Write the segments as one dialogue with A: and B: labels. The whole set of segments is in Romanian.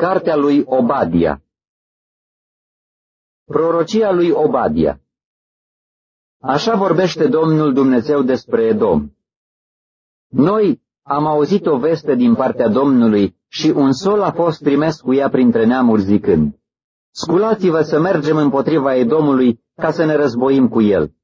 A: Cartea lui Obadia. Prorocia lui Obadia. Așa vorbește Domnul Dumnezeu despre Edom. Noi am auzit o veste din partea Domnului și un sol a fost trimis cu ea printre neamuri zicând: Sculați-vă să mergem împotriva Edomului ca să ne războim cu el.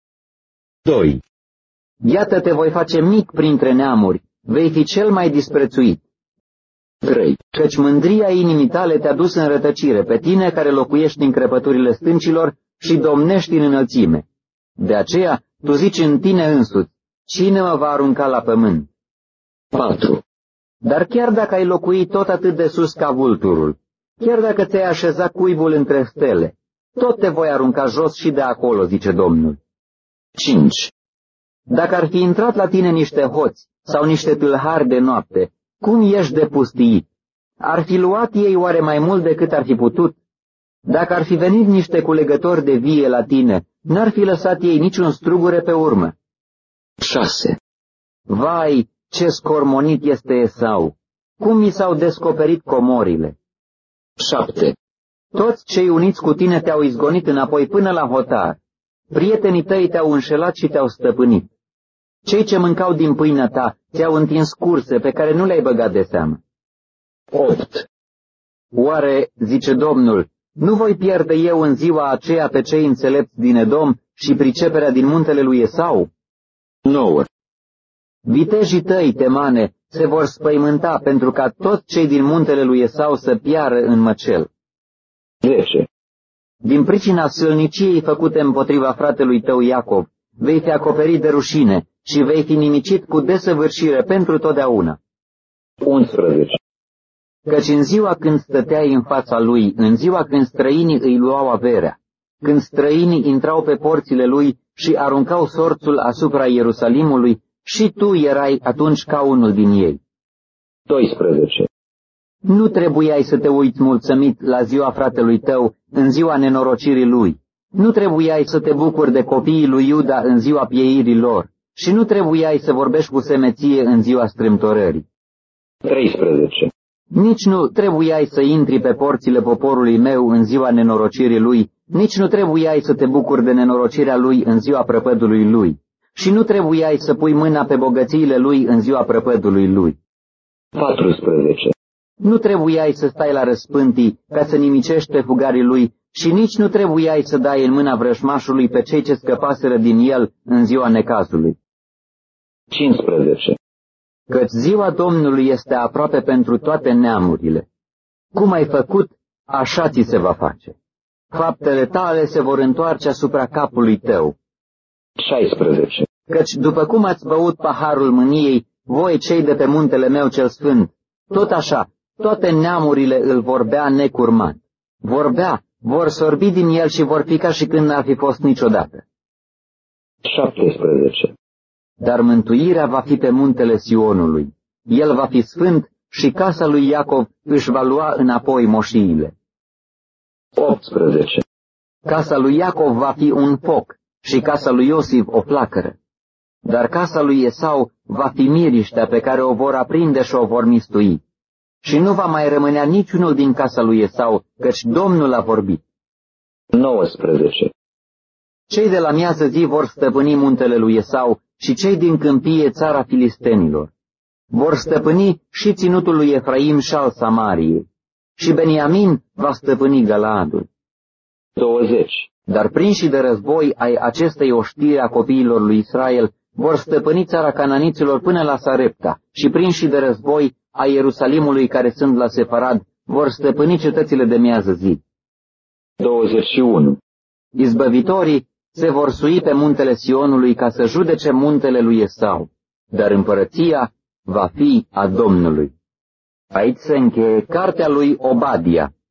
A: 2. Iată te voi face mic printre neamuri, vei fi cel mai disprețuit. 3. Căci mândria inimii tale te-a dus în rătăcire, pe tine care locuiești în crăpăturile stâncilor și domnești în înălțime. De aceea tu zici în tine însuți: cine mă va arunca la pământ? 4. Dar chiar dacă ai locui tot atât de sus ca vulturul, chiar dacă ți-ai așezat cuibul între stele, tot te voi arunca jos și de acolo, zice Domnul. 5. Dacă ar fi intrat la tine niște hoți sau niște tâlhari de noapte, cum ești de pustiit? Ar fi luat ei oare mai mult decât ar fi putut? Dacă ar fi venit niște culegători de vie la tine, n-ar fi lăsat ei niciun strugure pe urmă. 6. Vai, ce scormonit este Esau! Cum mi s-au descoperit comorile! 7. Toți cei uniți cu tine te-au izgonit înapoi până la hotar. Prietenii tăi te-au înșelat și te-au stăpânit. Cei ce mâncau din pâinea ta ți-au întins curse pe care nu le-ai băgat de seamă. 8. Oare, zice Domnul, nu voi pierde eu în ziua aceea pe cei înțelepți din Edom și priceperea din muntele lui Esau? 9. Vitejii tăi, Temane, se vor spăimânta pentru ca toți cei din muntele lui Esau să piară în măcel. 10. Din pricina sâlniciei făcute împotriva fratelui tău Iacov, vei fi acoperit de rușine și vei fi nimicit cu desăvârșire pentru totdeauna. 11. Căci în ziua când stăteai în fața lui, în ziua când străinii îi luau averea, când străinii intrau pe porțile lui și aruncau sorțul asupra Ierusalimului, și tu erai atunci ca unul din ei. 12. Nu trebuiai să te uiți mulțumit la ziua fratelui tău în ziua nenorocirii lui. Nu trebuiai să te bucuri de copiii lui Iuda în ziua pieirii lor și nu trebuiai să vorbești cu semeție în ziua strâmtorării. 13. Nici nu trebuiai să intri pe porțile poporului meu în ziua nenorocirii lui, nici nu trebuiai să te bucuri de nenorocirea lui în ziua prăpădului lui și nu trebuiai să pui mâna pe bogățiile lui în ziua prăpădului lui. 14. Nu trebuiai să stai la răspântii ca să nimicești pe fugarii lui și nici nu trebuiai să dai în mâna vrăjmașului pe cei ce scăpaseră din el în ziua necazului. 15. Căci ziua Domnului este aproape pentru toate neamurile. Cum ai făcut, așa ți se va face. Faptele tale se vor întoarce asupra capului tău. 16. Căci după cum ați băut paharul mâniei, voi cei de pe muntele meu cel sfânt, tot așa, toate neamurile îl vor bea necurmat. Vor sorbi din el și vor fi ca și când n-ar fi fost niciodată. 17. Dar mântuirea va fi pe muntele Sionului. El va fi sfânt și casa lui Iacov își va lua înapoi moșiile. 18. Casa lui Iacov va fi un foc și casa lui Iosif o flacără. Dar casa lui Esau va fi miriștea pe care o vor aprinde și o vor mistui. Și nu va mai rămânea niciunul din casa lui Esau, căci Domnul a vorbit. 19. Cei de la miază zi vor stăpâni muntele lui Esau și cei din câmpie țara filistenilor. Vor stăpâni și ținutul lui Efraim și al Samariei. Și Beniamin va stăpâni Galaadul. 20. Dar prinși de război ai acestei oștiri a copiilor lui Israel vor stăpâni țara cananiților până la Sarepta și prinși de război a Ierusalimului care sunt la Sefarad vor stăpâni cetățile de miază zi. 21. Izbăvitorii se vor sui pe muntele Sionului ca să judece muntele lui Esau, dar împărăția va fi a Domnului. Aici se încheie cartea lui Obadia.